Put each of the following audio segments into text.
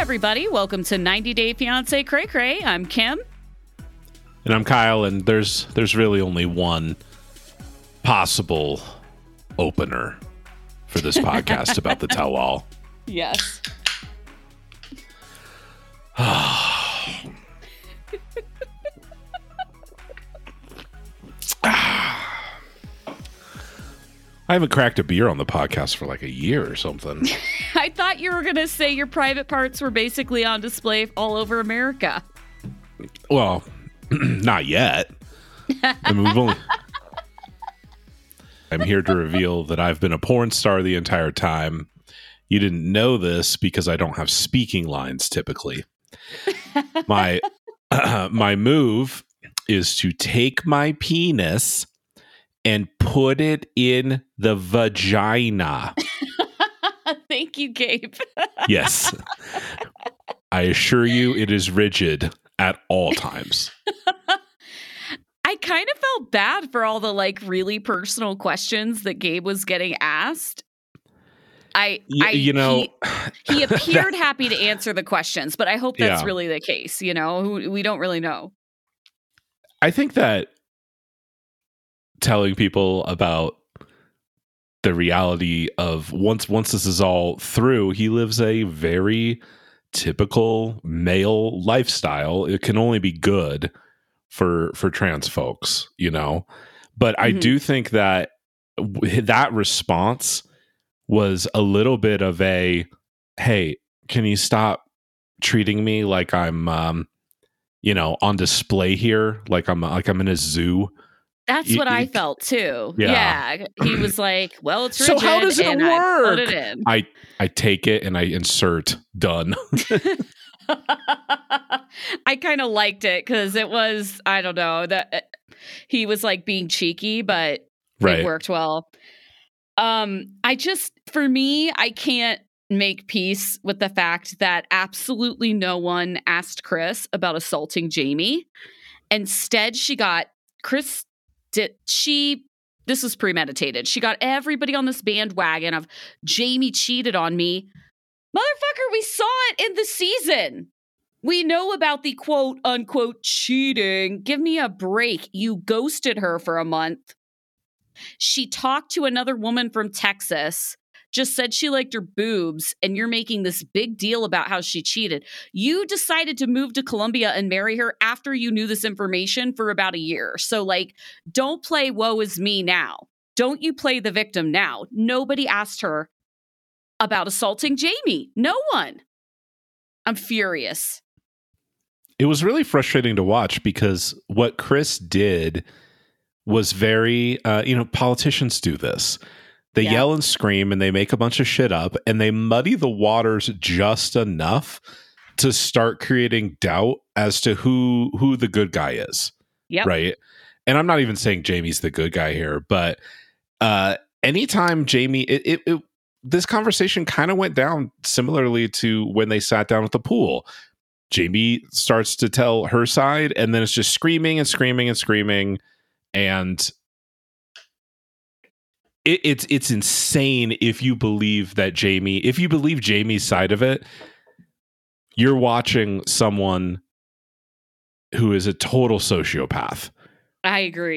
everybody. Welcome to 90 Day Fiancé Cray Cray. I'm Kim. And I'm Kyle, and there's really only one possible opener for this podcast about the tell-all. Yes. I haven't cracked a beer on the podcast for like a year or something. I thought you were going to say your private parts were basically on display all over America. Well, not yet. I mean, I'm here to reveal that I've been a porn star the entire time. You didn't know this because I don't have speaking lines typically. My move is to take my penis and put it in the vagina. Thank you, Gabe. Yes. I assure you it is rigid at all times. I kind of felt bad for all the really personal questions that Gabe was getting asked. He appeared happy to answer the questions, but I hope that's really the case. We don't really know. I think that telling people about the reality of once this is all through, he lives a very typical male lifestyle. It can only be good for trans folks, But I do think that that response was a little bit of a, hey, can you stop treating me like I'm on display here, like I'm in a zoo? That's what I felt too. Yeah. He was like, well, it's rigid. So how does it work? I put it in. I take it and I insert done. I kind of liked it because it was, I don't know, that he was being cheeky, but it worked well. For me, I can't make peace with the fact that absolutely no one asked Chris about assaulting Jamie. Instead, this was premeditated. She got everybody on this bandwagon of Jamie cheated on me. Motherfucker, we saw it in the season. We know about the quote unquote cheating. Give me a break. You ghosted her for a month. She talked to another woman from Texas, just said she liked her boobs, and you're making this big deal about how she cheated. You decided to move to Colombia and marry her after you knew this information for about a year. So, don't play woe is me now. Don't you play the victim now. Nobody asked her about assaulting Jamie. No one. I'm furious. It was really frustrating to watch because what Chris did was very, politicians do this. They yell and scream and they make a bunch of shit up and they muddy the waters just enough to start creating doubt as to who the good guy is. Yep. Right. And I'm not even saying Jamie's the good guy here, but anytime Jamie, this conversation kind of went down similarly to when they sat down at the pool. Jamie starts to tell her side and then it's just screaming and screaming and screaming. And it's insane if you believe Jamie's side of it, you're watching someone who is a total sociopath. I agree.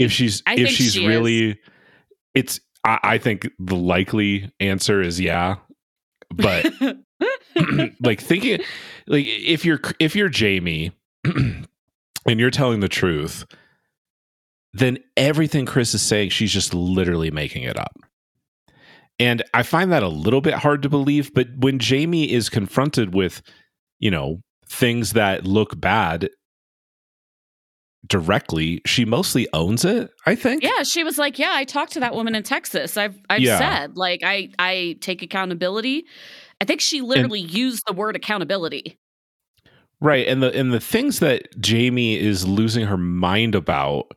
I think the likely answer is yeah. But thinking if you're Jamie and you're telling the truth, then everything Chris is saying, she's just literally making it up. And I find that a little bit hard to believe, but when Jamie is confronted with, things that look bad directly, she mostly owns it, I think. Yeah, she was like, yeah, I talked to that woman in Texas. I've said, I take accountability. I think she literally used the word accountability. Right. And the things that Jamie is losing her mind about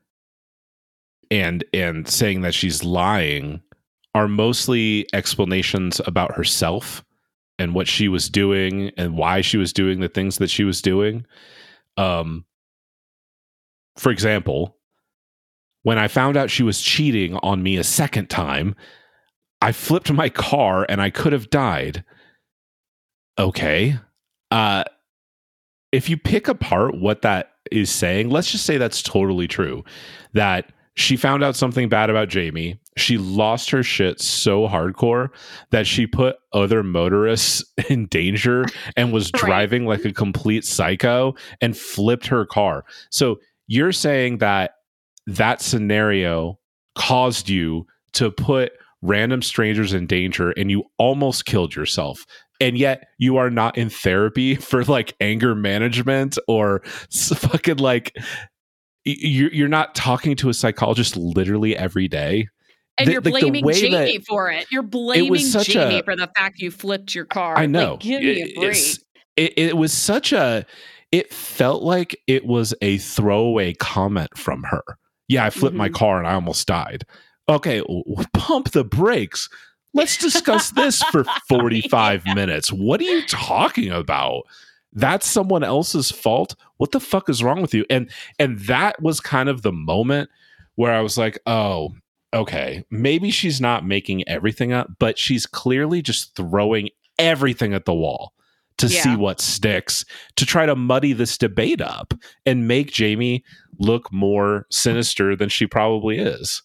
and saying that she's lying are mostly explanations about herself and what she was doing and why she was doing the things that she was doing. For example, when I found out she was cheating on me a second time, I flipped my car and I could have died. Okay. if you pick apart what that is saying, let's just say that's totally true. That she found out something bad about Jamie. She lost her shit so hardcore that she put other motorists in danger and was driving like a complete psycho and flipped her car. So you're saying that that scenario caused you to put random strangers in danger and you almost killed yourself. And yet you are not in therapy for like anger management or fucking like you're not talking to a psychologist literally every day. And you're blaming Jamie for it. You're blaming Jamie for the fact you flipped your car. I know. Like, give me a break. It was such a... It felt like it was a throwaway comment from her. Yeah, I flipped my car and I almost died. Okay, pump the brakes. Let's discuss this for 45 minutes. What are you talking about? That's someone else's fault. What the fuck is wrong with you? And that was kind of the moment where I was like, oh, okay, maybe she's not making everything up, but she's clearly just throwing everything at the wall to see what sticks, to try to muddy this debate up and make Jamie look more sinister than she probably is.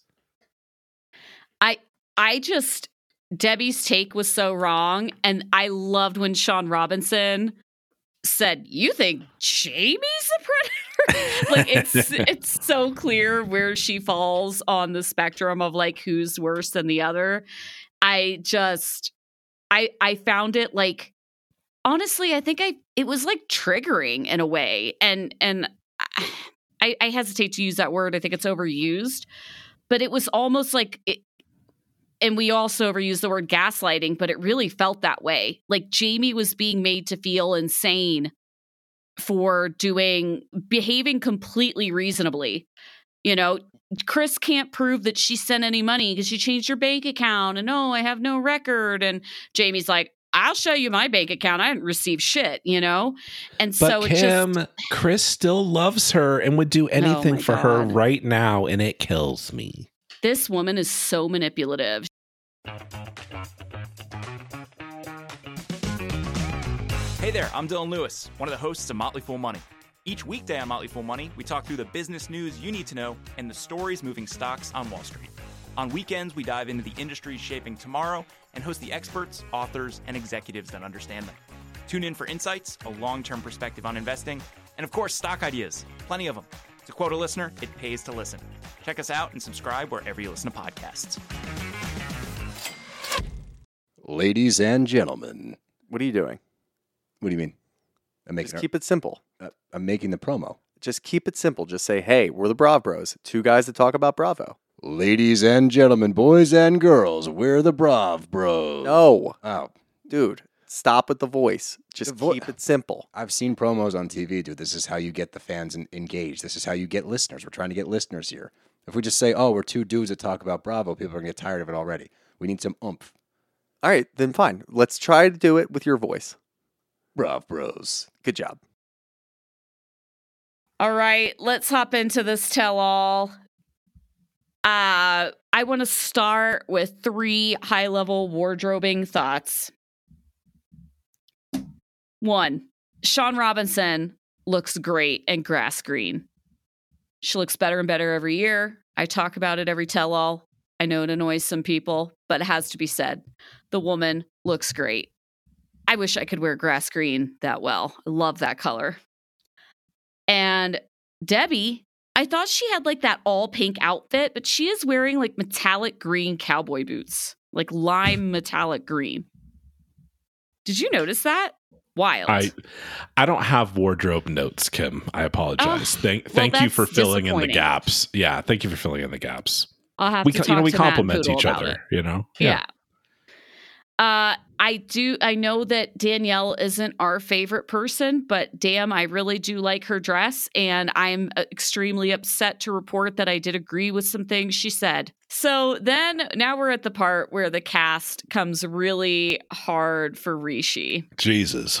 I just... Debbie's take was so wrong, and I loved when Sean Robinson said, "You think Jamie's a predator?" Like it's so clear where she falls on the spectrum of like who's worse than the other. I found it like, honestly, I think it was like triggering in a way, and I hesitate to use that word. I think it's overused, but it was almost like it. And we also overuse the word gaslighting, but it really felt that way. Like Jamie was being made to feel insane for behaving completely reasonably. You know, Chris can't prove that she sent any money because she changed her bank account. And I have no record. And Jamie's like, I'll show you my bank account. I didn't receive shit, you know? And but so Kim, Chris still loves her and would do anything for her right now. And it kills me. This woman is so manipulative. Hey there, I'm Dylan Lewis, one of the hosts of Motley Fool Money. Each weekday on Motley Fool Money, we talk through the business news you need to know and the stories moving stocks on Wall Street. On weekends, we dive into the industries shaping tomorrow and host the experts, authors, and executives that understand them. Tune in for insights, a long-term perspective on investing, and of course, stock ideas. Plenty of them. To quote a listener, it pays to listen. Check us out and subscribe wherever you listen to podcasts. Ladies and gentlemen. What are you doing? What do you mean? Just keep it simple. I'm making the promo. Just keep it simple. Just say, hey, we're the Brav Bros. Two guys that talk about Bravo. Ladies and gentlemen, boys and girls, we're the Brav Bros. No. Oh. Dude, stop with the voice. Just keep it simple. I've seen promos on TV, dude. This is how you get the fans engaged. This is how you get listeners. We're trying to get listeners here. If we just say, oh, we're two dudes that talk about Bravo, people are going to get tired of it already. We need some oomph. All right, then fine. Let's try to do it with your voice. Brav Bros. Good job. All right, let's hop into this tell-all. I want to start with 3 high-level wardrobing thoughts. 1, Sean Robinson looks great in grass green. She looks better and better every year. I talk about it every tell-all. I know it annoys some people, but it has to be said. The woman looks great. I wish I could wear grass green that well. I love that color. And Debbie, I thought she had like that all pink outfit, but she is wearing like metallic green cowboy boots, like lime metallic green. Did you notice that? Wild. I don't have wardrobe notes, Kim. I apologize. Thank you for filling in the gaps. Yeah, thank you for filling in the gaps. I'll have to talk to we compliment each other, it. You know? Yeah. I know that Danielle isn't our favorite person, but damn, I really do like her dress, and I'm extremely upset to report that I did agree with some things she said. So then, now we're at the part where the cast comes really hard for Rishi. Jesus.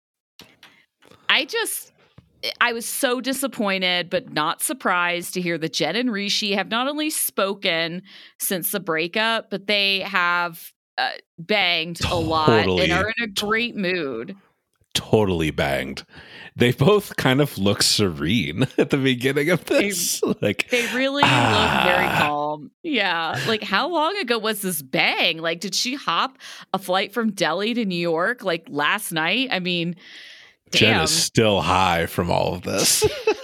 I was so disappointed, but not surprised to hear that Jen and Rishi have not only spoken since the breakup, but they have banged a lot and are in a great mood. totally banged. They both kind of look serene at the beginning of this. They really look very calm. Yeah. Like, how long ago was this bang? Like, did she hop a flight from Delhi to New York like last night? I mean, Jen damn. is still high from all of this.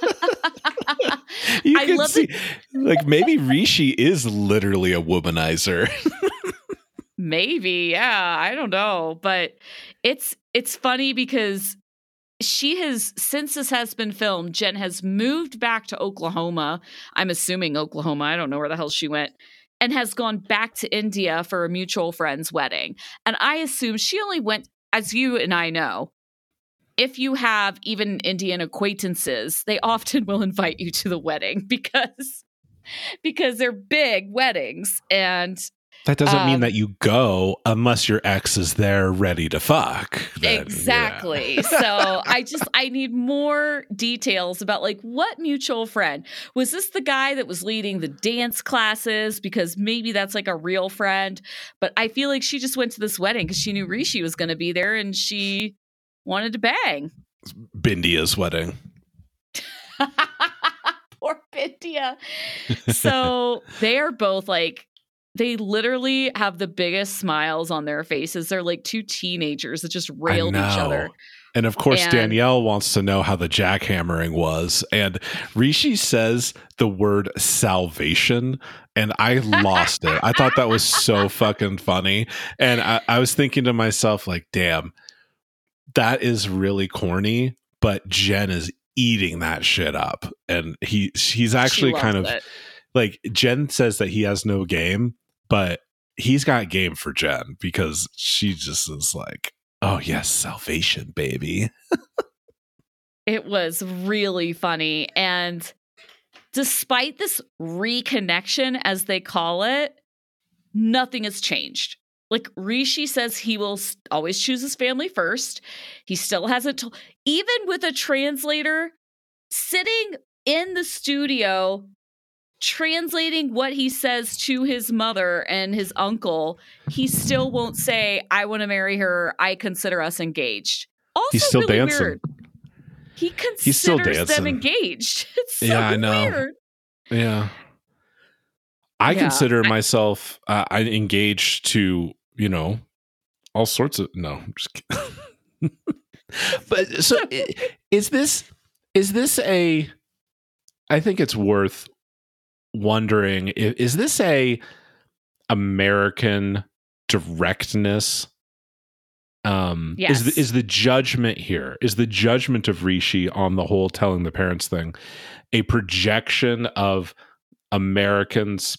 You I can love see, like, maybe Rishi is literally a womanizer. Maybe, yeah, I don't know, but it's funny because she has, since this has been filmed, Jen has moved back to Oklahoma. I'm assuming Oklahoma. I don't know where the hell she went, and has gone back to India for a mutual friend's wedding. And I assume she only went, as you and I know, if you have even Indian acquaintances, they often will invite you to the wedding because they're big weddings. And That doesn't mean that you go unless your ex is there ready to fuck. Then, exactly. So I need more details about, like, what mutual friend. Was this the guy that was leading the dance classes? Because maybe that's like a real friend. But I feel like she just went to this wedding because she knew Rishi was going to be there and she wanted to bang. Bindia's wedding. Poor Bindia. So they are both like, they literally have the biggest smiles on their faces. They're like two teenagers that just railed each other. And of course, And Danielle wants to know how the jackhammering was. And Rishi says the word salvation, and I lost it. I thought that was so fucking funny. And I was thinking to myself, like, damn, that is really corny, but Jen is eating that shit up. And he's actually kind of like, Jen says that he has no game, but he's got game for Jen because she just is like, oh yes, salvation, baby. It was really funny. And despite this reconnection, as they call it, nothing has changed. Like, Rishi says he will always choose his family first. He still hasn't told, even with a translator sitting in the studio translating what he says to his mother and his uncle, he still won't say, I want to marry her. I consider us engaged. Also, he's still really dancing. weird. He He's still considers them dancing. engaged. It's so Yeah, I know. weird. Yeah. I consider myself engaged to, all sorts of, no, I'm just kidding. But so is this I think it's worth wondering, is this a American directness? Yes. Is the judgment here, is the judgment of Rishi on the whole telling the parents thing a projection of Americans'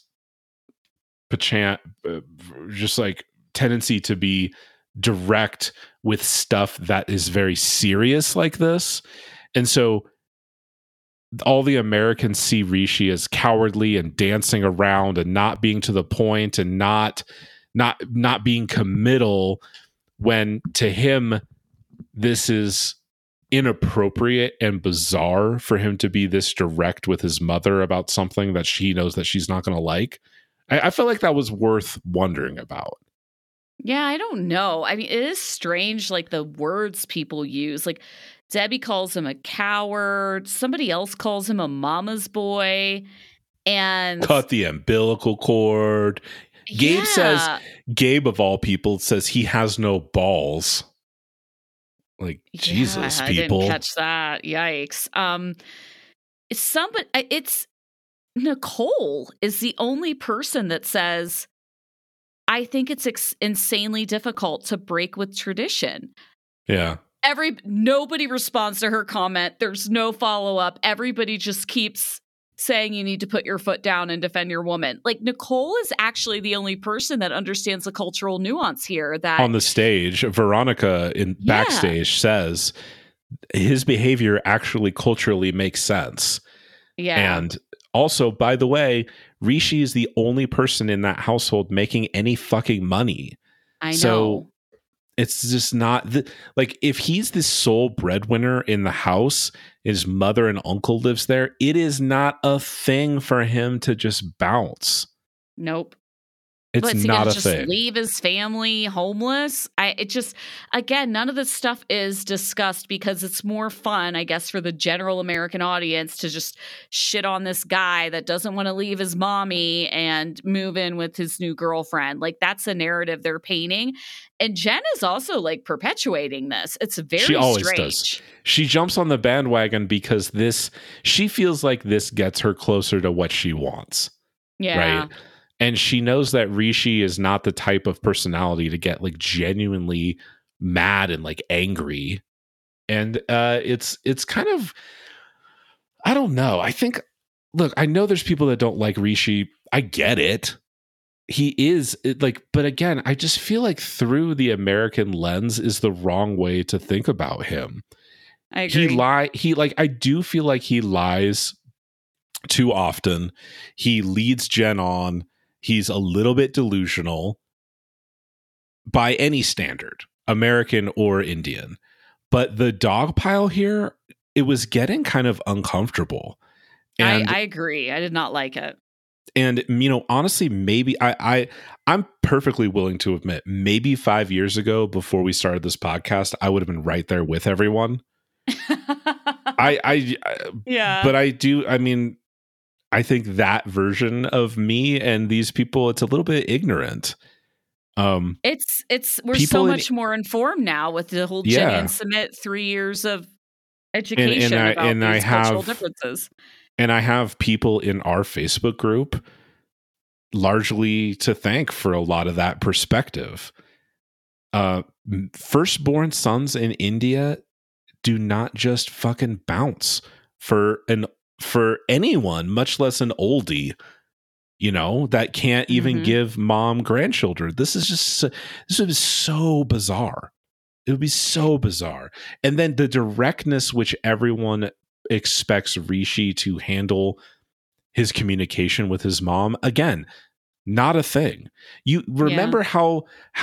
just like tendency to be direct with stuff that is very serious like this? And so all the Americans see Rishi as cowardly and dancing around and not being to the point and not being committal, when to him this is inappropriate and bizarre for him to be this direct with his mother about something that she knows that she's not going to like. I feel like that was worth wondering about. Yeah, I don't know. I mean, it is strange, like the words people use. Like, Debbie calls him a coward. Somebody else calls him a mama's boy. And Cut the umbilical cord. Gabe of all people says he has no balls. Like, Jesus, I people. didn't catch that. Yikes. It's Nicole is the only person that says, I think it's insanely difficult to break with tradition. Yeah. Nobody responds to her comment. There's no follow-up. Everybody just keeps saying you need to put your foot down and defend your woman. Like, Nicole is actually the only person that understands the cultural nuance here. That on the stage, Veronica backstage says his behavior actually culturally makes sense. Yeah. And also, by the way, Rishi is the only person in that household making any fucking money. I know. So it's just not like, if he's the sole breadwinner in the house, his mother and uncle lives there, it is not a thing for him to just bounce. Nope. It's What's he not gonna a just thing. leave his family homeless? Again, none of this stuff is discussed because it's more fun, I guess, for the general American audience to just shit on this guy that doesn't want to leave his mommy and move in with his new girlfriend. Like, that's a narrative they're painting. And Jen is also like perpetuating this. It's very She always strange. does. She jumps on the bandwagon because she feels like this gets her closer to what she wants. Yeah. Right. And she knows that Rishi is not the type of personality to get like genuinely mad and like angry. And it's kind of, I don't know. I think, look, I know there's people that don't like Rishi. I get it. He is but again, I just feel like through the American lens is the wrong way to think about him. I agree. I do feel like he lies too often. He leads Jen on. He's a little bit delusional by any standard, American or Indian. But the dog pile here, it was getting kind of uncomfortable. And I agree. I did not like it. And, you know, honestly, maybe I'm perfectly willing to admit, maybe 5 years ago, before we started this podcast, I would have been right there with everyone. Yeah. But I mean, I think that version of me and these people, it's a little bit ignorant. We're so much more informed now with the whole Jen and Submit 3 years of education about these cultural differences. And I have people in our Facebook group largely to thank for a lot of that perspective. Firstborn sons in India do not just fucking bounce for anyone, much less an oldie, you know, that can't even give mom grandchildren. This would be so bizarre. It would be so bizarre. And then the directness which everyone expects Rishi to handle his communication with his mom, again, not a thing. You remember how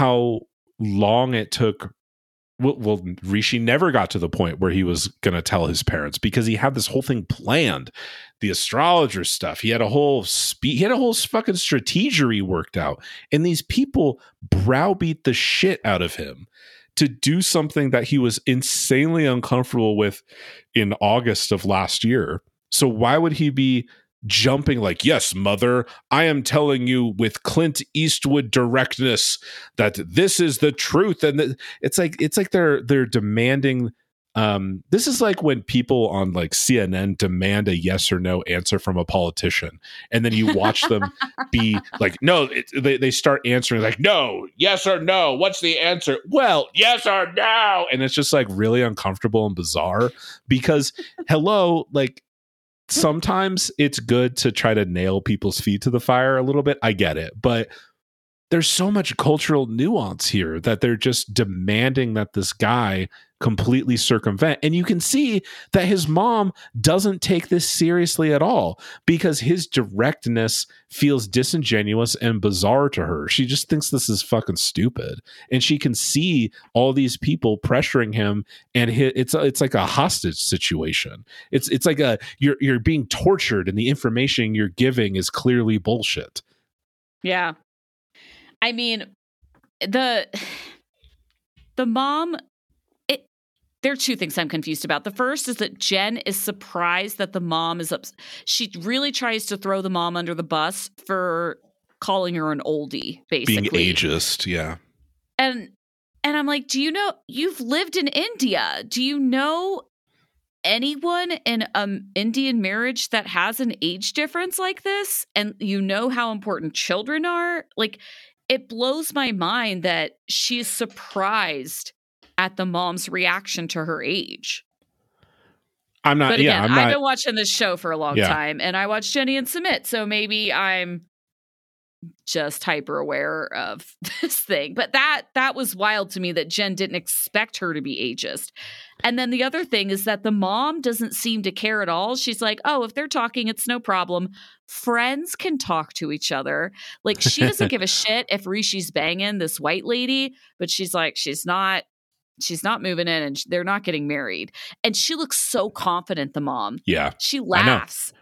long it took. Well, Rishi never got to the point where he was going to tell his parents because he had this whole thing planned, the astrologer stuff. He had a whole fucking strategery worked out, and these people browbeat the shit out of him to do something that he was insanely uncomfortable with in August of last year. So why would he be jumping like, yes, mother, I am telling you with Clint Eastwood directness that this is the truth. And it's like they're demanding. This is like when people on like CNN demand a yes or no answer from a politician, and then you watch them be like, no, they start answering like, no, yes or no. What's the answer? Well, yes or no. And it's just like really uncomfortable and bizarre because hello, like sometimes it's good to try to nail people's feet to the fire a little bit. I get it. But there's so much cultural nuance here that they're just demanding that this guy completely circumvent. And you can see that his mom doesn't take this seriously at all because his directness feels disingenuous and bizarre to her. She just thinks this is fucking stupid. And she can see all these people pressuring him, and it's like a hostage situation. It's like you're being tortured, and the information you're giving is clearly bullshit. Yeah. I mean, the mom, there are two things I'm confused about. The first is that Jen is surprised that the mom is she really tries to throw the mom under the bus for calling her an oldie, basically. Being ageist, yeah. And I'm like, do you know, you've lived in India. Do you know anyone in an Indian marriage that has an age difference like this? And you know how important children are? Like, it blows my mind that she's surprised at the mom's reaction to her age. I'm not. But again, I'm not, I've been watching this show for a long time, and I watched Jenny and Submit, so maybe I'm just hyper aware of this thing. But that was wild to me that Jen didn't expect her to be ageist. And then the other thing is that the mom doesn't seem to care at all. She's like, oh, if they're talking, it's no problem. Friends can talk to each other. Like, she doesn't give a shit if Rishi's banging this white lady, but she's like, she's not moving in, and they're not getting married. And she looks so confident, the mom. Yeah. She laughs.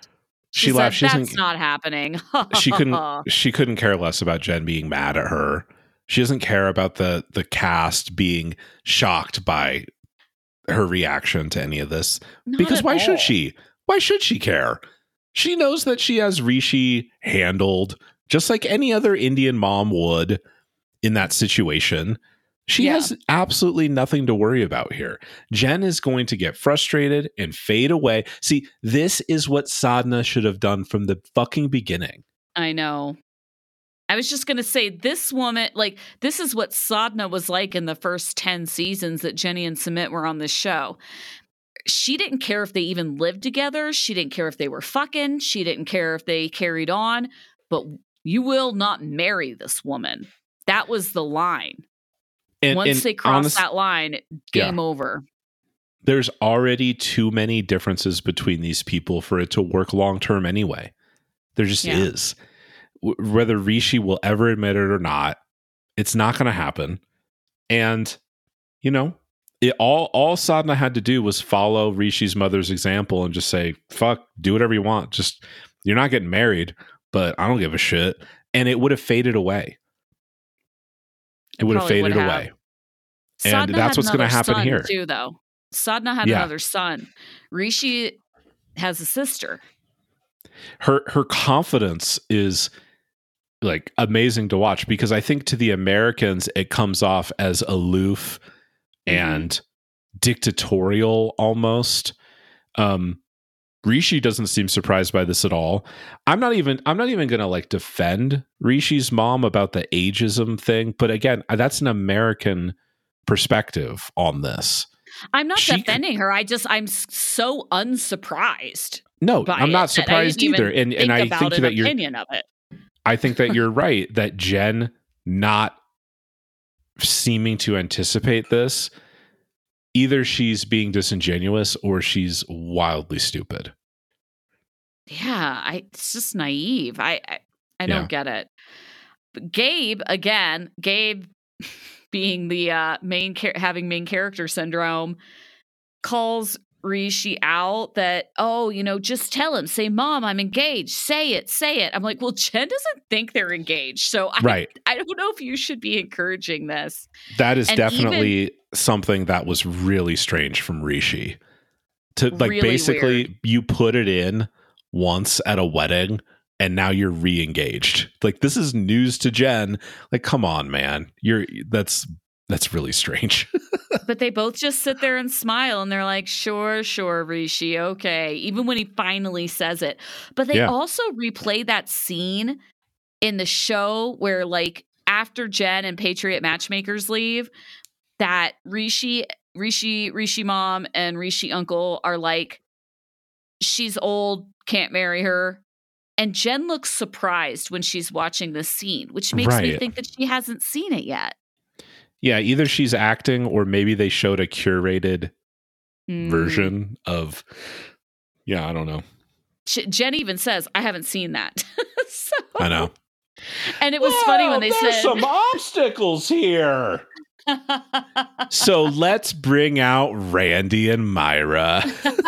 She laughed. said, that's not happening. She couldn't care less about Jen being mad at her. She doesn't care about the cast being shocked by her reaction to any of this. Not Because at why all. should she? Why should she care? She knows that she has Rishi handled just like any other Indian mom would in that situation. She Yeah. has absolutely nothing to worry about here. Jen is going to get frustrated and fade away. See, this is what Sadhana should have done from the fucking beginning. I know. I was just going to say, this woman, like, this is what Sadhana was like in the first 10 seasons that Jenny and Sumit were on this show. She didn't care if they even lived together. She didn't care if they were fucking. She didn't care if they carried on. But you will not marry this woman. That was the line. Once they cross that line, game over. There's already too many differences between these people for it to work long term anyway. There just is. Whether Rishi will ever admit it or not, it's not going to happen. And, you know, all Sadhana had to do was follow Rishi's mother's example and just say, fuck, do whatever you want. Just, you're not getting married, but I don't give a shit. And it would have faded away. It would have faded away. And that's what's going to happen here. Too, though. Sadhana had another son. Rishi has a sister. Her confidence is like amazing to watch, because I think to the Americans it comes off as aloof and dictatorial almost. Rishi doesn't seem surprised by this at all. I'm not even gonna like defend Rishi's mom about the ageism thing, but again, that's an American perspective on this. I'm not defending her. I'm so unsurprised. No, I'm not surprised either. And I think that your opinion of it. I think that you're right that Jen not seeming to anticipate this, either she's being disingenuous or she's wildly stupid. Yeah, it's just naive. I don't get it. But Gabe being the having main character syndrome, calls Rishi out that, just tell him, say, Mom, I'm engaged. Say it. I'm like, well, Jen doesn't think they're engaged. So I don't know if you should be encouraging this. That is definitely something that was really strange from Rishi. To like really basically weird. You put it in once at a wedding and now you're re-engaged. Like, this is news to Jen. Like, come on, man. That's really strange. But they both just sit there and smile and they're like, sure, Rishi, okay. Even when he finally says it. But they also replay that scene in the show where, like, after Jen and Patriot Matchmakers leave, that Rishi mom and Rishi uncle are like, she's old, can't marry her. And Jen looks surprised when she's watching this scene, which makes me think that she hasn't seen it yet. Yeah, either she's acting or maybe they showed a curated version of, I don't know. Jen even says, I haven't seen that. So, I know. And it was funny when they said, there's some obstacles here. So let's bring out Randy and Myra.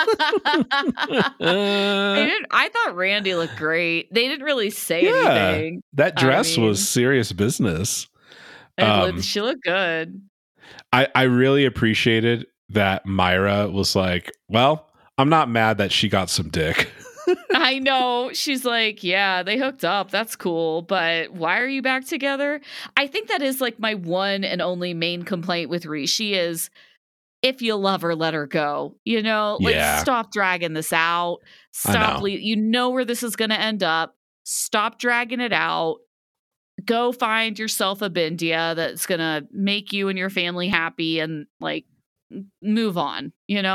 I thought Randy looked great. They didn't really say anything. That dress was serious business. She looked good. I really appreciated that Myra was like, well, I'm not mad that she got some dick. I know. She's like, yeah, they hooked up. That's cool. But why are you back together? I think that is like my one and only main complaint with Rishi is, if you love her, let her go. Stop dragging this out. Stop. You know where this is going to end up. Stop dragging it out. Go find yourself a Bindia that's going to make you and your family happy and like move on,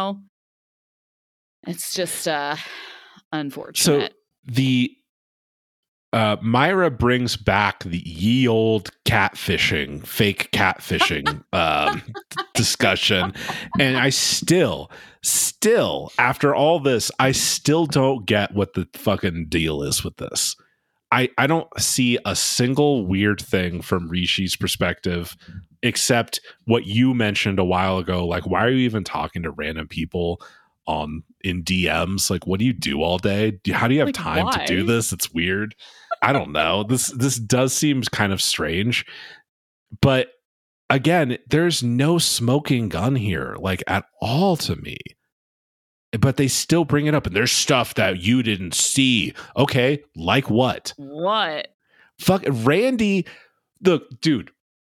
It's just unfortunate. So the Myra brings back the ye old fake catfishing discussion. And I still, after all this, I still don't get what the fucking deal is with this. I don't see a single weird thing from Rishi's perspective, except what you mentioned a while ago. Like, why are you even talking to random people in DMs. Like, what do you do all day? How do you have Like, time to why? do this? It's weird. I don't know. This does seem kind of strange. But again, there's no smoking gun here, like at all to me. But they still bring it up, and there's stuff that you didn't see. Okay, like what? What? Fuck Randy. Look, dude.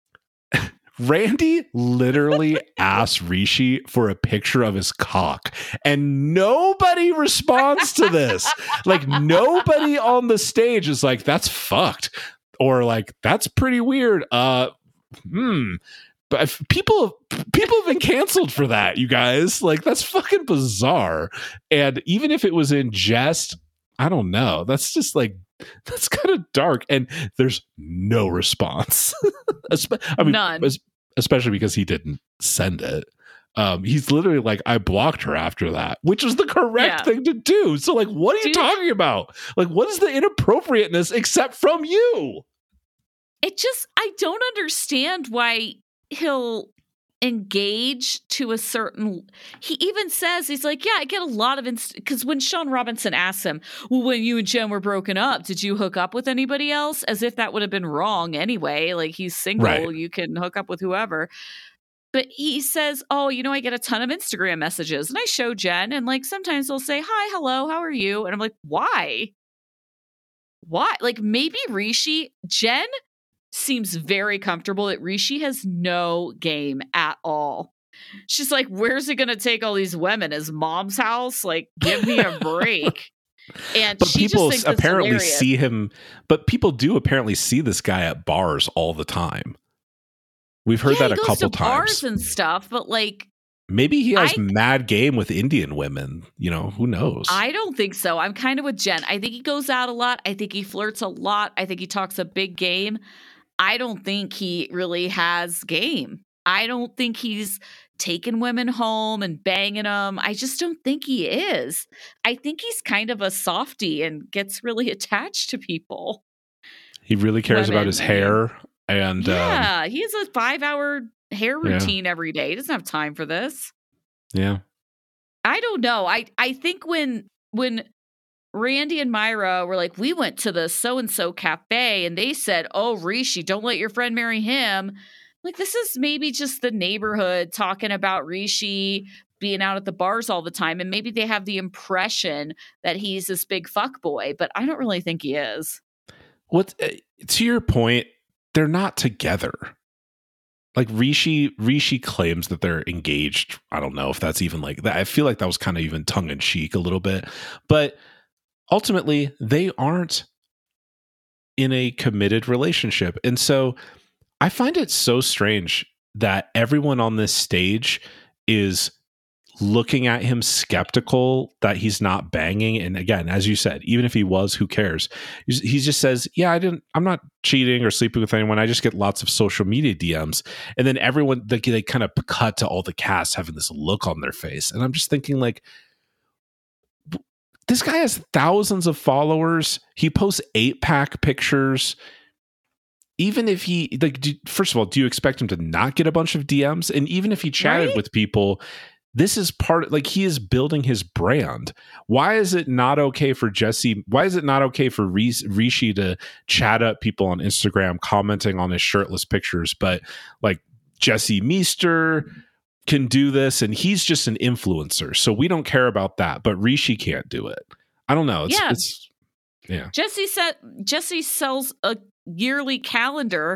Randy literally asked Rishi for a picture of his cock, and nobody responds to this. Like, nobody on the stage is like, that's fucked, or like, that's pretty weird. But if people have been canceled for that, you guys. Like, that's fucking bizarre. And even if it was in jest, I don't know. That's just like, that's kind of dark. And there's no response. I mean, None. Especially because he didn't send it. He's literally like, I blocked her after that, which is the correct thing to do. So, like, what are you talking about? Like, what is the inappropriateness except from you? I don't understand why he'll engage to a certain, he even says, he's like, yeah, I get a lot of, because when Sean Robinson asks him, well, when you and Jen were broken up, did you hook up with anybody else? As if that would have been wrong anyway. Like, he's single, Right. You can hook up with whoever. But he says, oh, I get a ton of Instagram messages, and I show Jen, and like sometimes they'll say, hi, hello, how are you? And I'm like, why? Like, maybe Jen seems very comfortable that Rishi has no game at all. She's like, where's he going to take all these women? His mom's house? Like, give me a break. And but she people just thinks apparently it's hilarious. see him, but people do apparently see this guy at bars all the time. We've heard that he a goes couple to times. bars and stuff, but like, maybe he has mad game with Indian women. Who knows? I don't think so. I'm kind of with Jen. I think he goes out a lot. I think he flirts a lot. I think he talks a big game. I don't think he really has game. I don't think he's taking women home and banging them. I just don't think he is. I think he's kind of a softie and gets really attached to people. He really cares about his hair. And yeah, he has a 5-hour hair routine every day. He doesn't have time for this. Yeah. I don't know. I think when Randy and Myra were like, we went to the so-and-so cafe and they said, oh, Rishi, don't let your friend marry him. Like, this is maybe just the neighborhood talking about Rishi being out at the bars all the time. And maybe they have the impression that he's this big fuckboy, but I don't really think he is. To your point, they're not together. Like, Rishi claims that they're engaged. I don't know if that's even like that. I feel like that was kind of even tongue in cheek a little bit, but ultimately they aren't in a committed relationship. And so I find it so strange that everyone on this stage is looking at him skeptical that he's not banging. And again, as you said, even if he was, who cares? He just says, yeah, I'm not cheating or sleeping with anyone. I just get lots of social media DMs. And then everyone, they kind of cut to all the cast having this look on their face. And I'm just thinking, like, this guy has thousands of followers. He posts 8-pack pictures. Even if he, like, first of all, do you expect him to not get a bunch of DMs? And even if he chatted with people, this is like, he is building his brand. Why is it not okay for Jesse? Why is it not okay for Rishi to chat up people on Instagram commenting on his shirtless pictures? But like, Jesse Meester can do this, and he's just an influencer, so we don't care about that. But Rishi can't do it. I don't know. It's Jesse sells a yearly calendar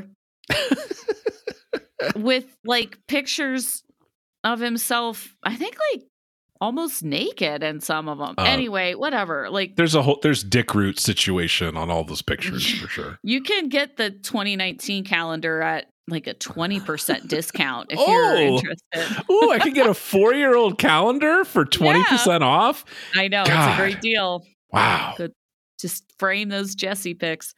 with like pictures of himself, I think, like almost naked in some of them. Anyway, whatever. Like, there's Dick Root situation on all those pictures for sure. You can get the 2019 calendar at like a 20% discount if you're interested. Ooh, I can get a 4-year-old calendar for 20% off. I know. God. It's a great deal. Wow. Could just frame those Jesse pics.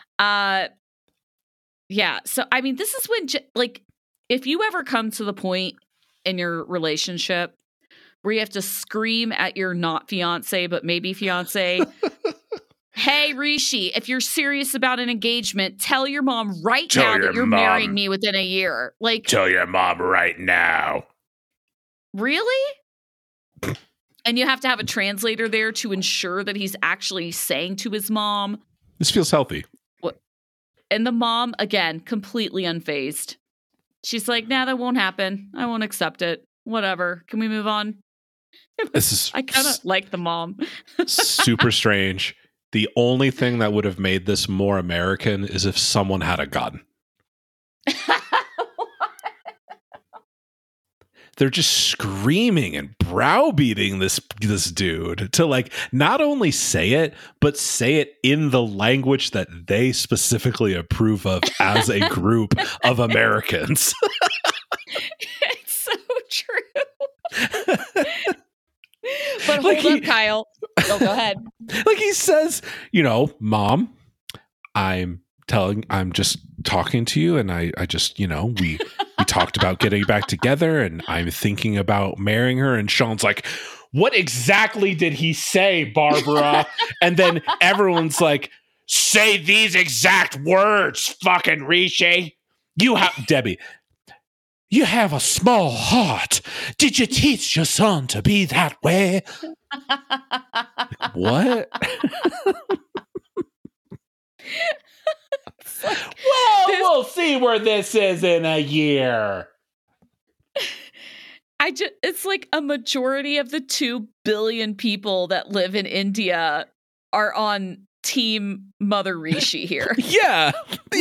Yeah. So, I mean, this is when, like, if you ever come to the point in your relationship where you have to scream at your not fiance, but maybe fiance, hey, Rishi, if you're serious about an engagement, tell your mom right now that you're marrying me within a year. Like, tell your mom right now. Really? And you have to have a translator there to ensure that he's actually saying to his mom. This feels healthy. And the mom, again, completely unfazed. She's like, nah, that won't happen. I won't accept it. Whatever. Can we move on? I kind of like the mom. Super strange. The only thing that would have made this more American is if someone had a gun. They're just screaming and browbeating this dude to like not only say it, but say it in the language that they specifically approve of as a group of Americans. It's so true. But hold up, Kyle. Oh, go ahead. Like he says, Mom, I'm just talking to you, and I just, we talked about getting back together, and I'm thinking about marrying her. And Sean's like, what exactly did he say, Barbara? And then everyone's like, say these exact words, fucking Rishi. Debbie, you have a small heart. Did you teach your son to be that way? Like, what? We'll see where this is in a year. It's like a majority of the 2 billion people that live in India are on team Mother Rishi here. Yeah.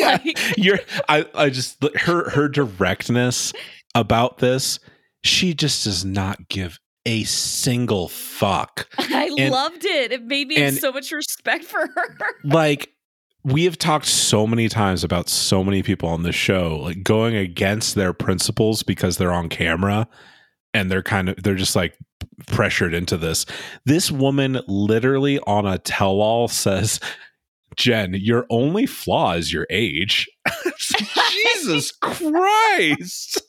I just, her directness about this, she just does not give a single fuck. I loved it. It made me have so much respect for her. Like, we have talked so many times about so many people on this show, like going against their principles because they're on camera and they're just like pressured into this. This woman literally on a tell-all says, Jen, your only flaw is your age. Jesus Christ.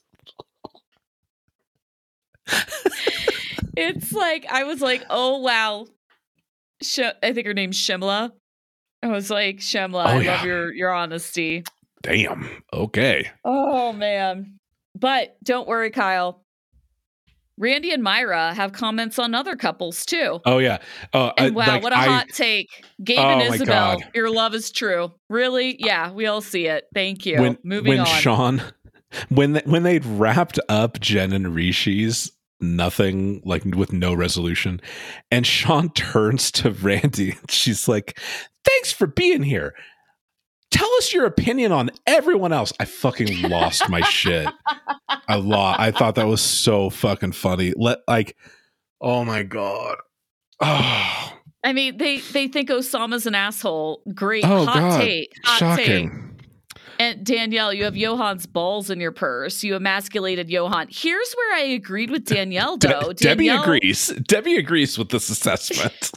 It's like, I was like, oh, wow. I think her name's Shimla. I was like, Shemla, I love your honesty. Damn. Okay. Oh, man. But don't worry, Kyle. Randy and Myra have comments on other couples, too. Oh, yeah. And what a hot take. Gabe and Isabel, your love is true. Really? Yeah, we all see it. Thank you. Moving on. Sean, when they'd wrapped up Jen and Rishi's nothing, like with no resolution, and Sean turns to Randy and she's like, thanks for being here. Tell us your opinion on everyone else. I fucking lost my shit. I thought that was so fucking funny. Oh my God. Oh. I mean, they think Osama's an asshole. Great. Oh, hot God. take. Shocking. Take. And Danielle, you have Johan's balls in your purse. You emasculated Johan. Here's where I agreed with Danielle, though. Debbie agrees. Debbie agrees with this assessment.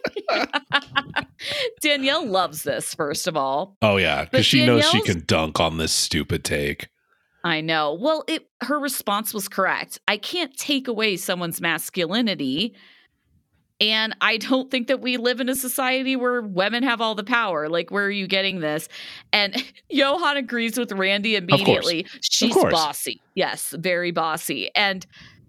Danielle loves this, first of all. Oh, yeah, because she knows she can dunk on this stupid take. I know. Well, her response was correct. I can't take away someone's masculinity. And I don't think that we live in a society where women have all the power. Like, where are you getting this? And Johan agrees with Randy immediately. She's bossy. Yes, very bossy. And,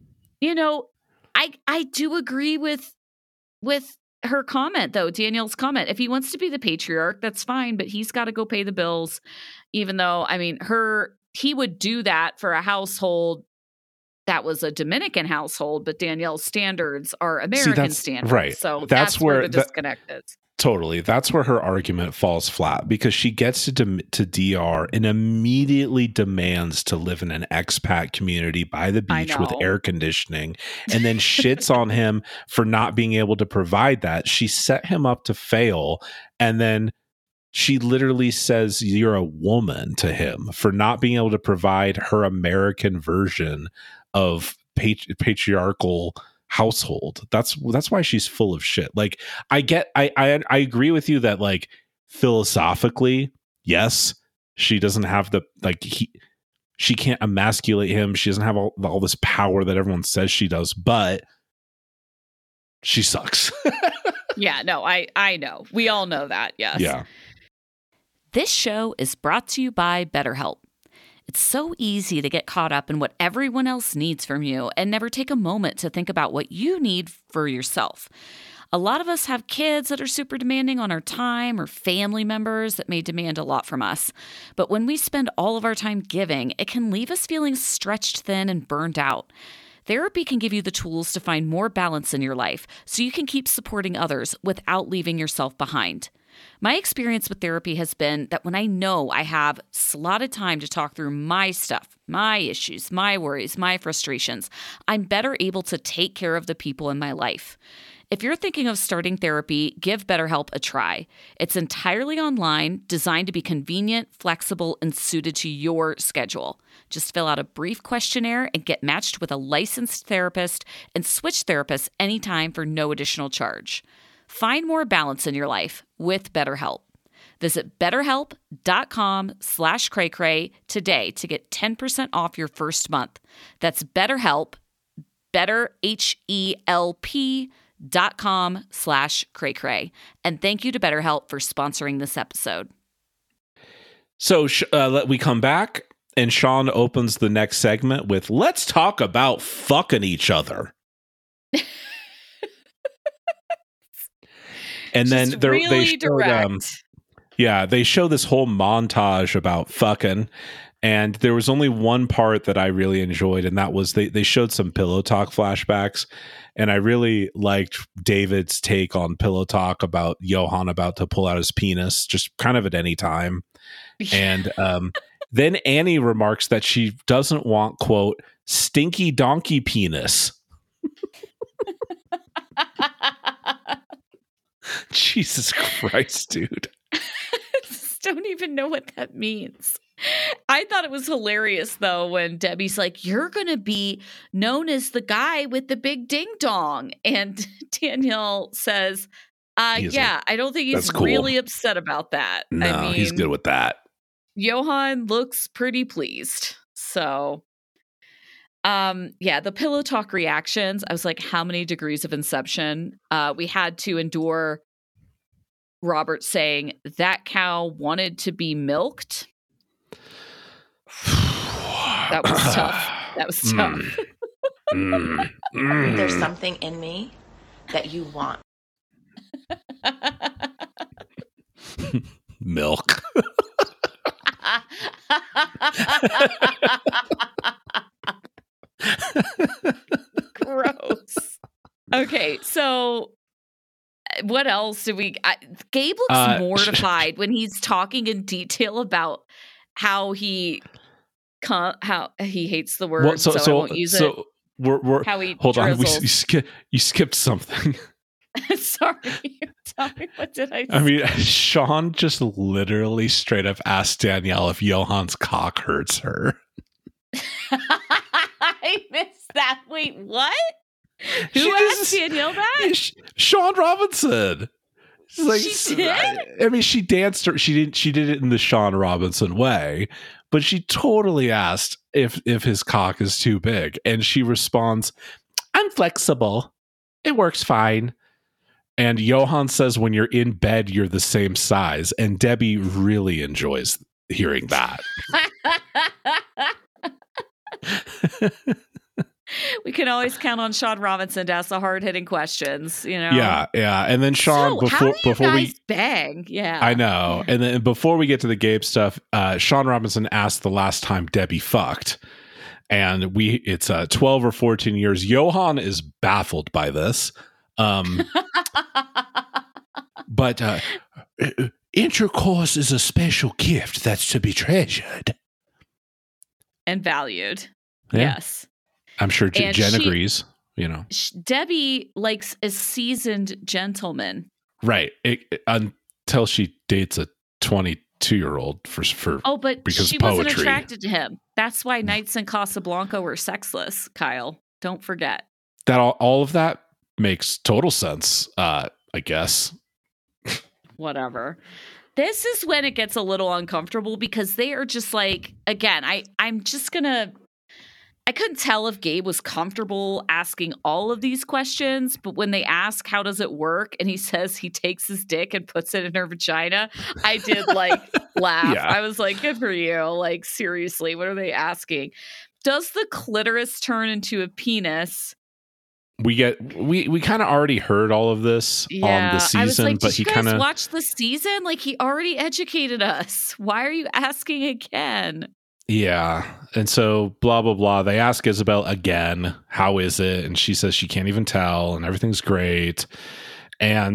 I do agree with her comment, though, Danielle's comment. If he wants to be the patriarch, that's fine, but he's got to go pay the bills. Even though, I mean, he would do that for a household that was a Dominican household, but Danielle's standards are American standards. Right. So that's where the disconnect is. Totally. That's where her argument falls flat, because she gets to DR and immediately demands to live in an expat community by the beach with air conditioning, and then shits on him for not being able to provide that. She set him up to fail, and then she literally says you're a woman to him for not being able to provide her American version of patriarchal household. That's why she's full of shit. Like, I agree with you that, like, philosophically, yes, she doesn't have she can't emasculate him. She doesn't have all this power that everyone says she does, but she sucks. Yeah, no, I know. We all know that. Yes. Yeah. This show is brought to you by BetterHelp. It's so easy to get caught up in what everyone else needs from you and never take a moment to think about what you need for yourself. A lot of us have kids that are super demanding on our time or family members that may demand a lot from us. But when we spend all of our time giving, it can leave us feeling stretched thin and burned out. Therapy can give you the tools to find more balance in your life so you can keep supporting others without leaving yourself behind. My experience with therapy has been that when I know I have slotted time to talk through my stuff, my issues, my worries, my frustrations, I'm better able to take care of the people in my life. If you're thinking of starting therapy, give BetterHelp a try. It's entirely online, designed to be convenient, flexible, and suited to your schedule. Just fill out a brief questionnaire and get matched with a licensed therapist and switch therapists anytime for no additional charge. Find more balance in your life with BetterHelp. Visit betterhelp.com/cray-cray today to get 10% off your first month. That's BetterHelp, betterhelp.com/cray-cray. And thank you to BetterHelp for sponsoring this episode. So we come back, and Sean opens the next segment with, let's talk about fucking each other. And then really direct. They show this whole montage about fucking. And there was only one part that I really enjoyed, and that was they showed some Pillow Talk flashbacks. And I really liked David's take on Pillow Talk about Johan about to pull out his penis, just kind of at any time. And then Annie remarks that she doesn't want, quote, stinky donkey penis. Jesus Christ, dude. I just don't even know what that means. I thought it was hilarious, though, when Debbie's like, you're going to be known as the guy with the big ding dong. And Danielle says, I don't think he's really upset about that. No, I mean, he's good with that. Johan looks pretty pleased. So, the Pillow Talk reactions, I was like, how many degrees of inception? We had to endure Robert saying that cow wanted to be milked. That was tough. There's something in me that you want. Milk. Gross. Okay, so what else do we... Gabe looks mortified when he's talking in detail about how he hates the word, I won't use it. We're how he hold drizzles. on, you skipped something. Sorry, tell me, what did I say? I mean, Sean just literally straight up asked Danielle if Johan's cock hurts her. I missed that. Wait, what? Who asked Danielle that? Sean Robinson. She's like, she did? I mean, she danced her. She did it in the Sean Robinson way, but she totally asked if his cock is too big, and she responds, "I'm flexible. It works fine." And Johan says, "When you're in bed, you're the same size." And Debbie really enjoys hearing that. We can always count on Sean Robinson to ask the hard-hitting questions, you know? Yeah. And then Sean, before we bang. Yeah. I know. And then before we get to the Gabe stuff, Sean Robinson asked the last time Debbie fucked. And it's 12 or 14 years. Johan is baffled by this. But intercourse is a special gift that's to be treasured. And valued. Yeah. Yes. I'm sure Jen agrees, you know. Debbie likes a seasoned gentleman. Right. Until she dates a 22-year-old because she poetry. Wasn't attracted to him. That's why Nights in Casablanca were sexless, Kyle. Don't forget. That all of that makes total sense, I guess. Whatever. This is when it gets a little uncomfortable because they are just like, again, I I couldn't tell if Gabe was comfortable asking all of these questions, but when they ask, how does it work? And he says he takes his dick and puts it in her vagina. I did laugh. Yeah. I was like, good for you. Like, seriously, what are they asking? Does the clitoris turn into a penis? We kind of already heard all of this on the season, I was like, but did you guys watch the season? Like, he already educated us. Why are you asking again? Yeah. And so blah, blah, blah. They ask Isabel again, how is it? And she says she can't even tell and everything's great. And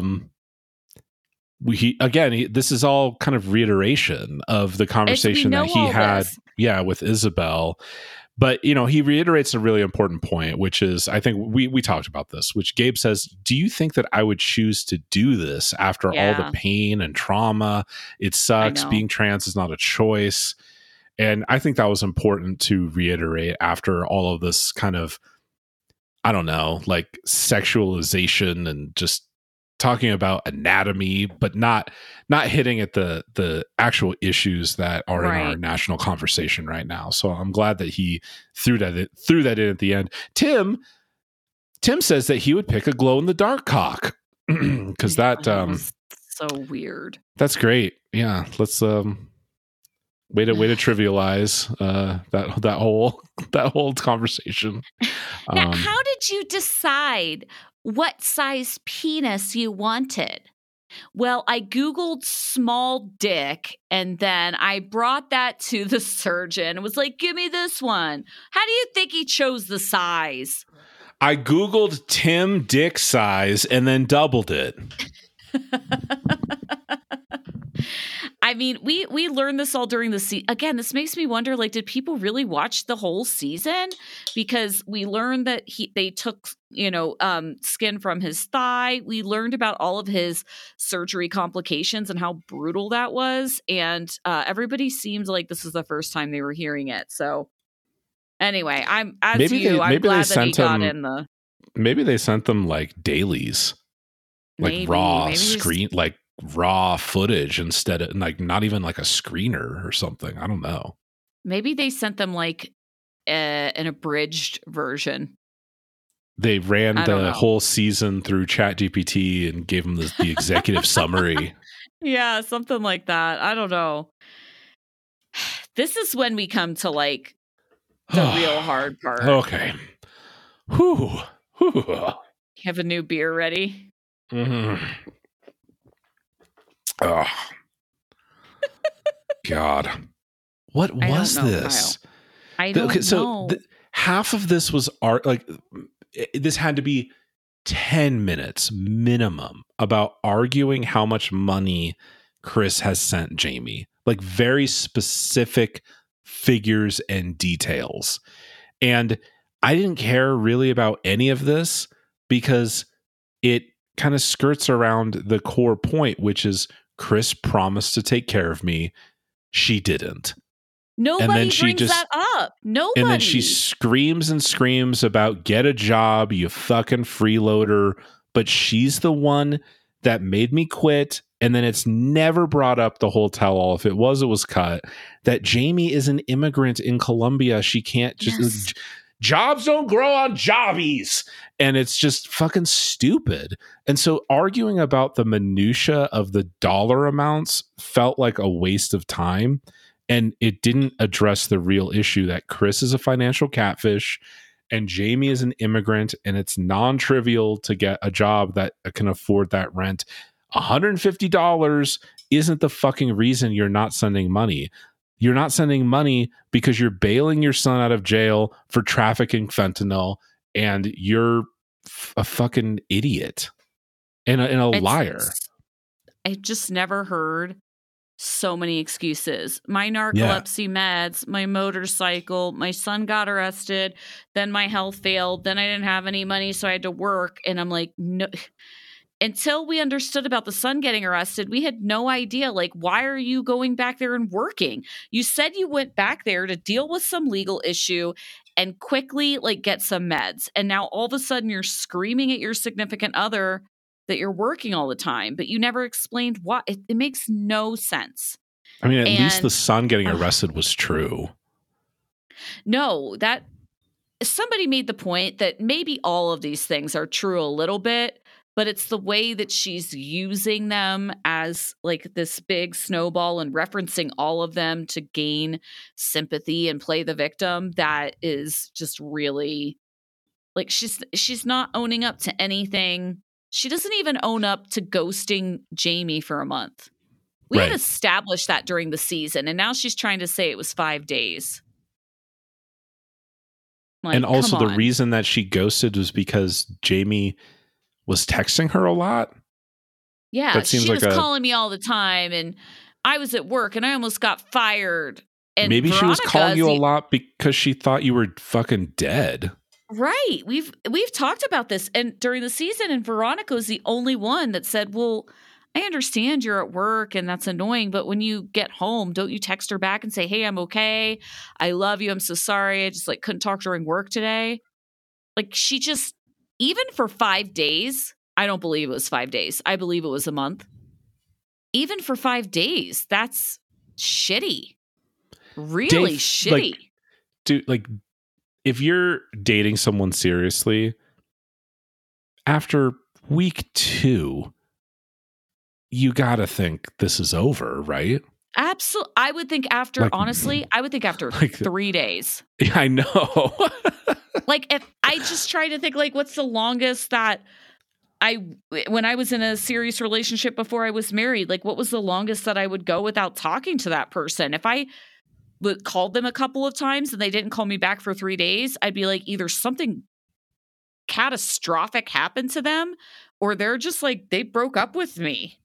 this is all kind of reiteration of the conversation that he had with Isabel. But, he reiterates a really important point, which is, I think we talked about this, which Gabe says, do you think that I would choose to do this after all the pain and trauma? It sucks. Being trans is not a choice. And I think that was important to reiterate after all of this kind of, I don't know, like sexualization and just talking about anatomy, but not hitting at the actual issues that are in our national conversation right now. So I'm glad that he threw that in at the end. Tim says that he would pick a glow in the dark cock because that was so weird. That's great. Yeah, let's way to trivialize that whole conversation. Now, how did you decide what size penis you wanted? Well, I Googled small dick, and then I brought that to the surgeon. It was like, give me this one. How do you think he chose the size? I Googled Tim dick size and then doubled it. I mean, we learned this all during the season. Again, this makes me wonder, like, did people really watch the whole season? Because we learned that they took, skin from his thigh. We learned about all of his surgery complications and how brutal that was. And everybody seemed like this is the first time they were hearing it. So anyway, I'm glad that he got in the... Maybe they sent them like dailies, like raw screen, like raw footage instead of like not even like a screener or something. I don't know. Maybe they sent them like an abridged version. They ran the whole season through ChatGPT and gave them the executive summary. Yeah, something like that. I don't know. This is when we come to like the real hard part. Okay. Whew. You have a new beer ready? Mm-hmm. Oh. God. What was this? Kyle. I don't know. So half of this was art. Like this had to be 10 minutes minimum about arguing how much money Chris has sent Jamie. Like very specific figures and details. And I didn't care really about any of this because it kind of skirts around the core point, which is Chris promised to take care of me. She didn't. Nobody brings that up. Nobody. And then she screams and screams about get a job, you fucking freeloader. But she's the one that made me quit. And then it's never brought up the whole tell-all. If it was cut. That Jamie is an immigrant in Colombia. She can't just... Yes. Jobs don't grow on jobbies. And it's just fucking stupid. And so arguing about the minutia of the dollar amounts felt like a waste of time. And it didn't address the real issue that Chris is a financial catfish and Jamie is an immigrant, and it's non-trivial to get a job that can afford that rent. $150 isn't the fucking reason you're not sending money. You're not sending money because you're bailing your son out of jail for trafficking fentanyl, and you're a fucking idiot and a liar. I just never heard so many excuses. My narcolepsy meds, my motorcycle, my son got arrested, then my health failed, then I didn't have any money, so I had to work. And I'm like, no. Until we understood about the son getting arrested, we had no idea, like, why are you going back there and working? You said you went back there to deal with some legal issue and quickly, like, get some meds. And now all of a sudden you're screaming at your significant other that you're working all the time, but you never explained why. It makes no sense. I mean, at least the son getting arrested was true. No, that somebody made the point that maybe all of these things are true a little bit, but it's the way that she's using them as like this big snowball and referencing all of them to gain sympathy and play the victim that is just really like she's not owning up to anything. She doesn't even own up to ghosting Jamie for a month. We had established that during the season, and now she's trying to say it was 5 days. Like, and also come the on. reason that she ghosted was because Jamie was texting her a lot. Yeah, that seems she like was calling me all the time, and I was at work, and I almost got fired. And maybe she was Veronica calling you a is lot because she thought you were fucking dead. right. We've talked about this, and during the season, and Veronica was the only one that said, "Well, I understand you're at work, and that's annoying, but when you get home, don't you text her back and say, 'Hey, I'm okay. I love you. I'm so sorry. I just like couldn't talk during work today.'" Like she just, even for 5 days, I don't believe it was 5 days. I believe it was a month. Even for 5 days, that's shitty. Really Dave, shitty. Dude, like, if you're dating someone seriously, after week 2, you gotta think this is over, right? Absolutely. I would think after, Like- honestly, I would think after like- 3 days. Yeah, I know. Like if I just try to think like what's the longest that when I was in a serious relationship before I was married, like what was the longest that I would go without talking to that person? If I called them a couple of times and they didn't call me back for 3 days, I'd be like either something catastrophic happened to them or they're just like they broke up with me.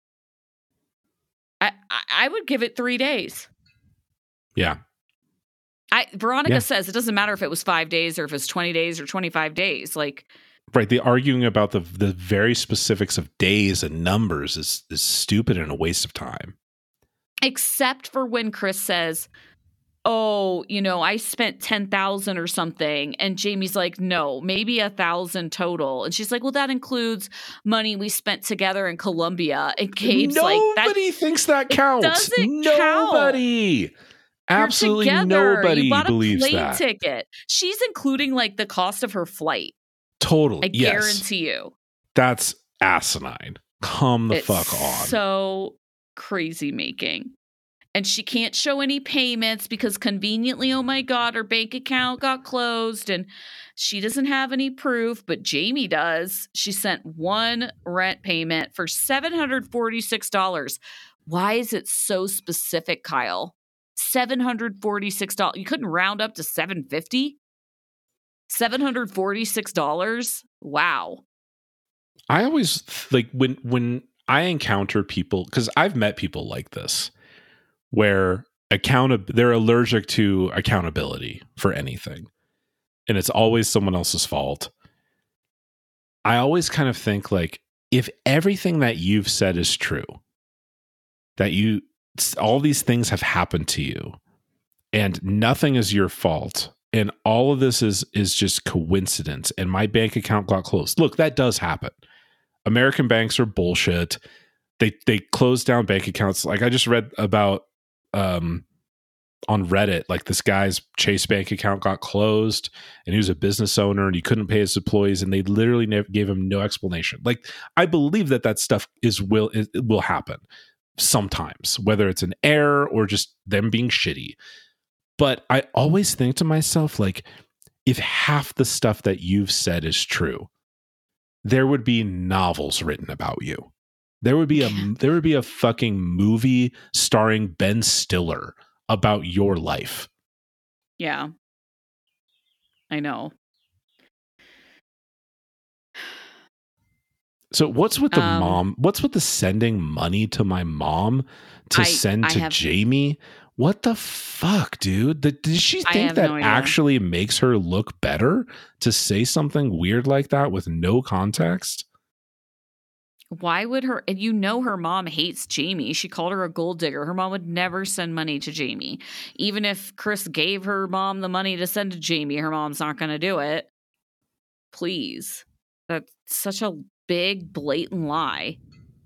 I would give it 3 days. Yeah. Veronica Yeah. says it doesn't matter if it was 5 days or if it's 20 days or 25 days. Like, Right. The arguing about the very specifics of days and numbers is stupid and a waste of time. except for when Chris says, "Oh, I spent 10,000 or something," and Jamie's like, "No, maybe 1,000 total," and she's like, "Well, that includes money we spent together in Colombia." And Gabe's like, Nobody thinks that counts. doesn't Nobody. Absolutely together. nobody You bought a believes plane that. ticket. She's including like the cost of her flight. Totally. I yes. guarantee you. That's asinine. Come the It's fuck on. so crazy making. And she can't show any payments because conveniently, oh my God, her bank account got closed and she doesn't have any proof, but Jamie does. She sent one rent payment for $746. Why is it so specific, Kyle? $746. You couldn't round up to $750? $746? Wow. I always like when I encounter people, because I've met people like this, where they're allergic to accountability for anything, and it's always someone else's fault. I always kind of think like, if everything that you've said is true, that all these things have happened to you, and nothing is your fault, and all of this is just coincidence, and my bank account got closed. Look, that does happen. American banks are bullshit. They close down bank accounts. Like I just read about on Reddit, like this guy's Chase bank account got closed, and he was a business owner and he couldn't pay his employees, and they literally gave him no explanation. Like I believe that stuff will happen sometimes, whether it's an error or just them being shitty. But I always think to myself, like, if half the stuff that you've said is true, there would be novels written about you. There would be a fucking movie starring Ben Stiller about your life. Yeah. I know. So what's with the mom? What's with the sending money to my mom to send to Jamie? What the fuck, dude? Did she think that actually makes her look better to say something weird like that with no context? Why would her, and her mom hates Jamie. She called her a gold digger. Her mom would never send money to Jamie. Even if Chris gave her mom the money to send to Jamie, her mom's not going to do it. Please. That's such a big, blatant lie.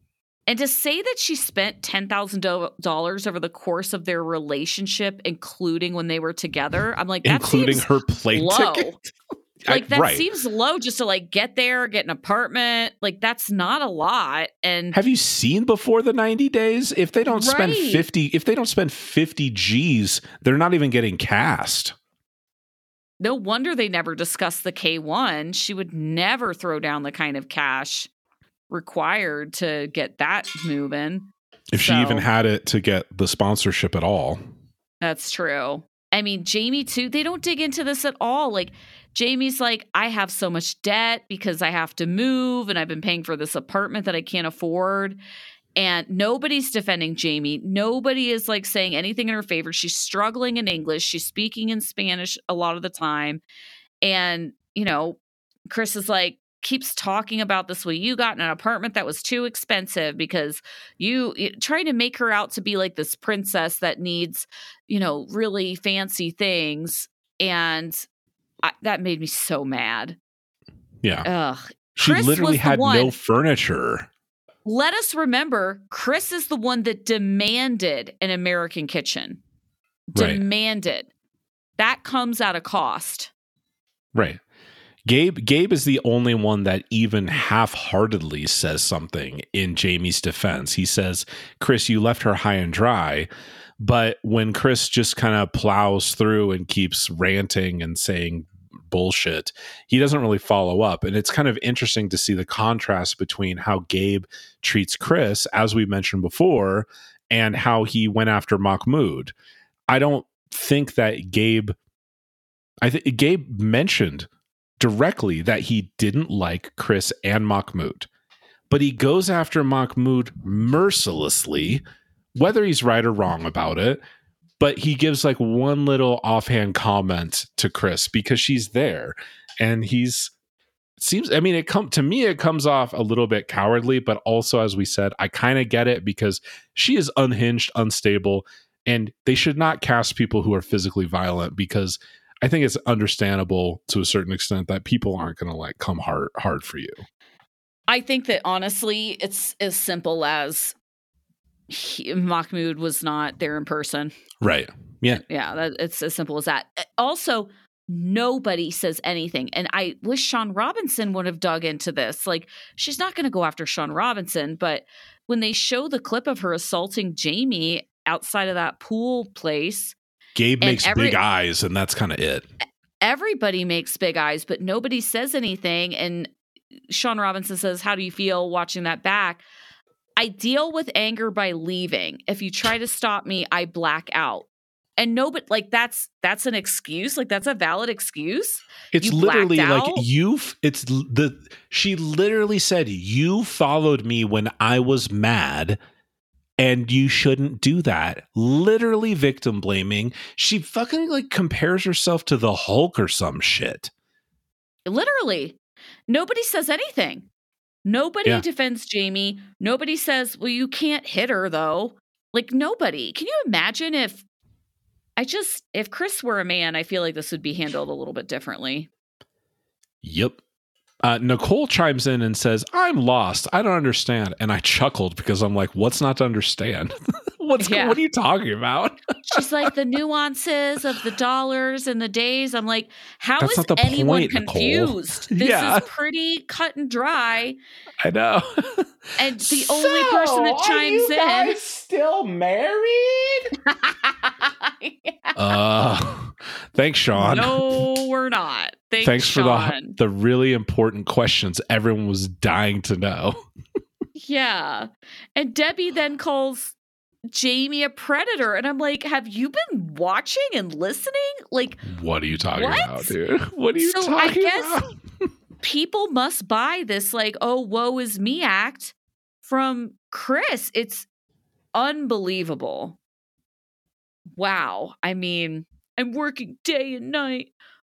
And to say that she spent $10,000 over the course of their relationship, including when they were together, I'm like, that including seems her plane low. ticket. Like, that Right. seems low just to like get there, get an apartment. Like, that's not a lot. And Have you seen Before the 90 Days? If they don't spend Right. 50 G's, they're not even getting cast. no wonder they never discussed the K1. She would never throw down the kind of cash required to get that moving. If she even So- had it to get the sponsorship at all. That's true. I mean, Jamie too, they don't dig into this at all. Like, Jamie's like, I have so much debt because I have to move and I've been paying for this apartment that I can't afford. And nobody's defending Jamie. Nobody is like saying anything in her favor. She's struggling in English. She's speaking in Spanish a lot of the time. And, you know, Chris is like, keeps talking about this. Well, you got an apartment that was too expensive because you trying to make her out to be like this princess that needs, you know, really fancy things. And that made me so mad. Yeah. Ugh. She Chris literally was the had no one- furniture. Let us remember, Chris is the one that demanded an American kitchen. Right. Demanded. That comes at a cost. Right. Gabe is the only one that even half-heartedly says something in Jamie's defense. He says, Chris, you left her high and dry. But when Chris just kind of plows through and keeps ranting and saying bullshit, he doesn't really follow up. And it's kind of interesting to see the contrast between how Gabe treats Chris, as we mentioned before, and how he went after Mahmoud. I don't think that Gabe mentioned directly that he didn't like Chris and Mahmoud, but he goes after Mahmoud mercilessly, whether he's right or wrong about it. But he gives like one little offhand comment to Chris because she's there, and to me it comes off a little bit cowardly, but also, as we said, I kind of get it because she is unhinged, unstable, and they should not cast people who are physically violent, because I think it's understandable to a certain extent that people aren't going to like come hard for you. I think that honestly, it's as simple as Mahmoud was not there in person. Right. Yeah. Yeah, it's as simple as that. Also, nobody says anything. And I wish Sean Robinson would have dug into this. Like, she's not going to go after Sean Robinson, but when they show the clip of her assaulting Jamie outside of that pool place, Gabe And makes big eyes, and that's kind of it. everybody makes big eyes, but nobody says anything. And Sean Robinson says, how do you feel watching that back? I deal with anger by leaving. If you try to stop me, I black out. And nobody, like, that's an excuse. Like, that's a valid excuse. It's You literally blacked like out? she literally said, you followed me when I was mad, and you shouldn't do that. Literally victim blaming. She fucking like compares herself to the Hulk or some shit. Literally. Nobody says anything. Nobody Yeah. defends Jamie. Nobody says, well, you can't hit her, though. Like, nobody. Can you imagine if Chris were a man, I feel like this would be handled a little bit differently. Yep. Nicole chimes in and says, I'm lost. I don't understand. And I chuckled because I'm like, what's not to understand? What are you talking about? She's like, the nuances of the dollars and the days. I'm like, how That's is not the anyone point, Nicole. confused? This Yeah. is pretty cut and dry. I know. And the only person that chimes in. still married? Thanks, Sean. No, we're not. Thanks for Sean. the really important questions everyone was dying to know. Yeah. And Debbie then calls Jamie a predator. And I'm like, have you been watching and listening? Like, What are you talking What? about, dude? What are you So I talking guess- about? people must buy this, like, oh, woe is me act from Chris. It's unbelievable. Wow. I mean, I'm working day and night.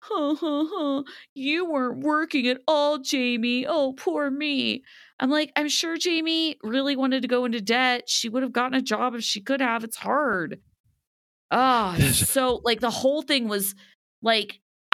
You weren't working at all, Jamie. Oh, poor me. I'm like, I'm sure Jamie really wanted to go into debt. She would have gotten a job if she could have. It's hard. Oh, so like the whole thing was like,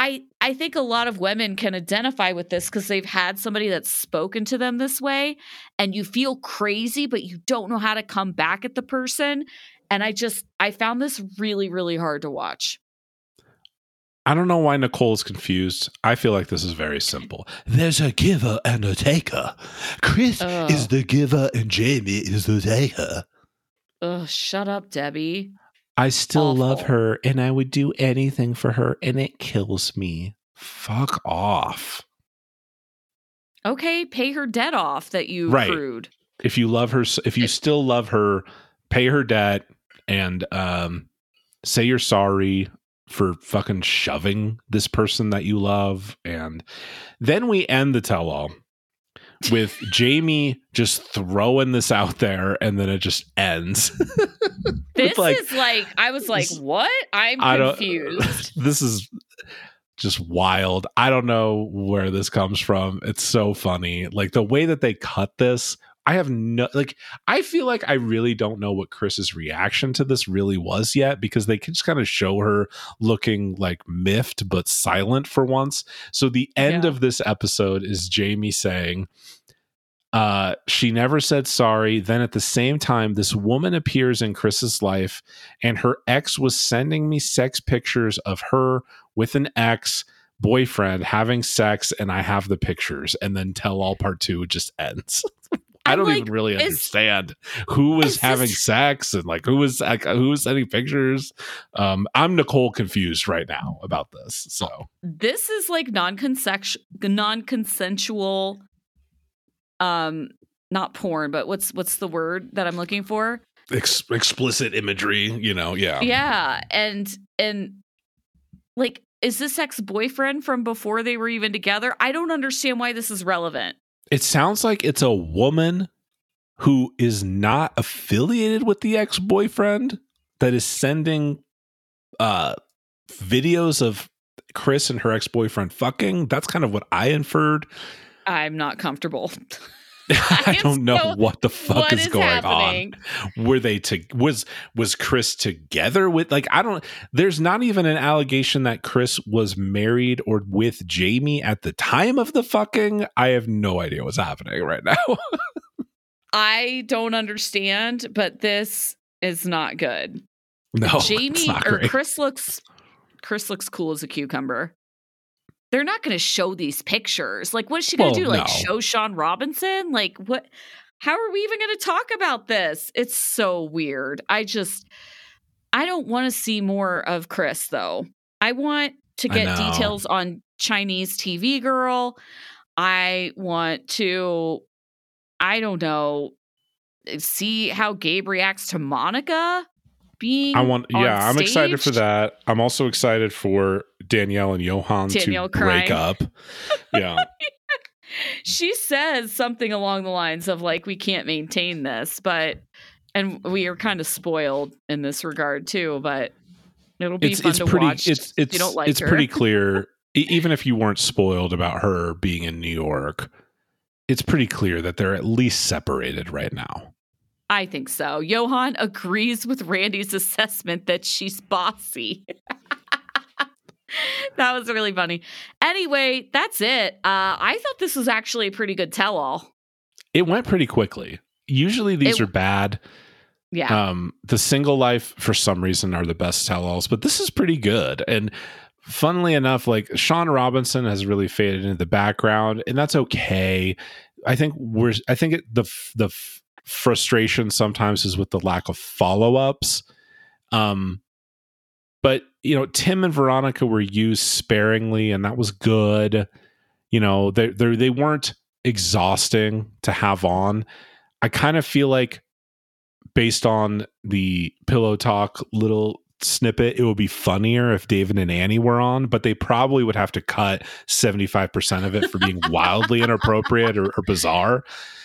I think a lot of women can identify with this because they've had somebody that's spoken to them this way, and you feel crazy, but you don't know how to come back at the person. And I found this really, really hard to watch. I don't know why Nicole is confused. I feel like this is very simple. There's a giver and a taker. Chris is the giver and Jamie is the taker. Ugh, shut up, Debbie. I still love Awful. her and I would do anything for her and it kills me. Fuck off. Okay, pay her debt off that you Right. accrued. If you love her, if you still love her, pay her debt and say you're sorry for fucking shoving this person that you love. And then we end the tell-all with Jamie just throwing this out there and then it just ends. This like, is like, I was like, what? I'm confused. This is just wild. I don't know where this comes from. It's so funny. Like the way that they cut this, I have no, like, I feel like I really don't know what Chris's reaction to this really was yet because they can just kind of show her looking like miffed but silent for once. So the end of this episode is Jamie saying, she never said sorry. Then at the same time, this woman appears in Chris's life and her ex was sending me sex pictures of her with an ex boyfriend having sex and I have the pictures. And then tell all part 2 just ends. I don't even really understand who was having sex and like who was sending pictures. I'm Nicole confused right now about this. So this is like non-consensual, not porn, but what's the word that I'm looking for? Explicit imagery, you know? Yeah. Yeah, and like, is this ex-boyfriend from before they were even together? I don't understand why this is relevant. It sounds like it's a woman who is not affiliated with the ex-boyfriend that is sending videos of Chris and her ex-boyfriend fucking. That's kind of what I inferred. I'm not comfortable. I don't know what the fuck is going happening? on. Were they was Chris together with, like, I don't, there's not even an allegation that Chris was married or with Jamie at the time of the fucking. I have no idea what's happening right now. I don't understand, but this is not good. No, Jamie or Chris looks cool as a cucumber. They're not going to show these pictures. Like, what is she going to do? Like, show Sean Robinson? Like, what? How are we even going to talk about this? It's so weird. I don't want to see more of Chris, though. I want to get details on Chinese TV girl. I want to, I don't know, see how Gabe reacts to Monica being I'm excited for that. I'm also excited for Danielle and Johan to break up. Yeah. She says something along the lines of like, we can't maintain this, and we are kind of spoiled in this regard too, but it'll be fun to watch. It's you don't like it's her. Pretty clear, even if you weren't spoiled about her being in New York, it's pretty clear that they're at least separated right now. I think so. Johan agrees with Randy's assessment that she's bossy. That was really funny. Anyway, that's it. I thought this was actually a pretty good tell-all. It went pretty quickly. Usually these are bad. Yeah. The Single Life, for some reason, are the best tell-alls, but this is pretty good. And funnily enough, like, Sean Robinson has really faded into the background, and that's okay. I think the frustration sometimes is with the lack of follow-ups. But, you know, Tim and Veronica were used sparingly, and that was good. You know, they weren't exhausting to have on. I kind of feel like, based on the Pillow Talk little snippet, it would be funnier if David and Annie were on, but they probably would have to cut 75% of it for being wildly inappropriate or bizarre.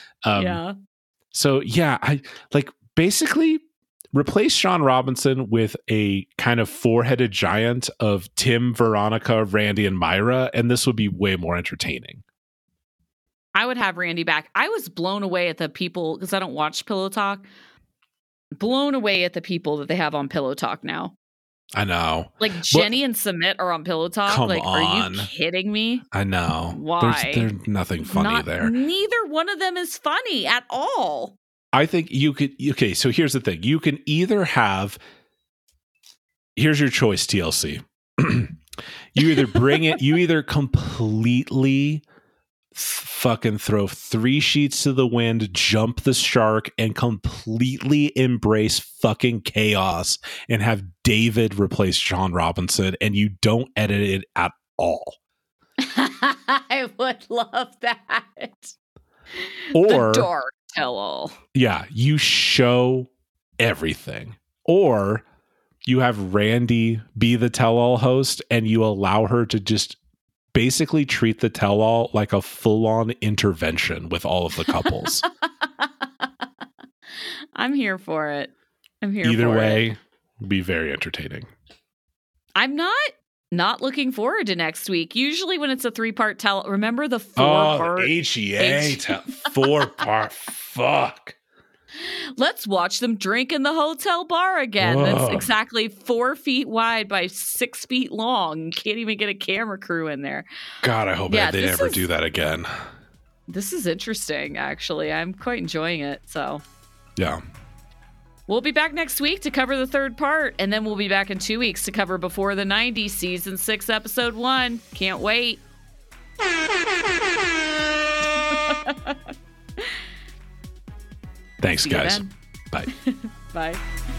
So yeah, I like basically replace Sean Robinson with a kind of four-headed giant of Tim, Veronica, Randy, and Myra, and this would be way more entertaining. I would have Randy back. I was blown away at the people, because I don't watch Pillow Talk, blown away at the people that they have on Pillow Talk now. I know. Like Jenny and Sumit are on Pillow Talk. Come like, on. are you kidding me? I know. Why? There's nothing funny there. Neither one of them is funny at all. I think you could. Okay, so here's the thing. You can either have. Here's your choice, TLC. You either bring it. You either completely fucking throw 3 sheets to the wind, jump the shark, and completely embrace fucking chaos, and have David replace John Robinson, and you don't edit it at all. I would love that. Or the dark tell-all. Yeah, you show everything. Or you have Randy be the tell-all host, and you allow her to just basically treat the tell-all like a full-on intervention with all of the couples. I'm here for it. Either way, be very entertaining. I'm not looking forward to next week. Usually when it's a 3-part tell, remember the 4-part HEA 4-part. Fuck. Let's watch them drink in the hotel bar again. That's exactly 4 feet wide by 6 feet long. You can't even get a camera crew in there. God, I hope they never do that again. This is interesting, actually. I'm quite enjoying it. So, yeah. We'll be back next week to cover the 3rd part, and then we'll be back in 2 weeks to cover Before the 90s, Season 6, Episode 1. Can't wait. Thanks, guys. Then. Bye. Bye.